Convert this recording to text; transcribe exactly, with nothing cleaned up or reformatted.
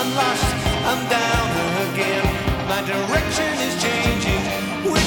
lost, I'm down again. My direction is changing.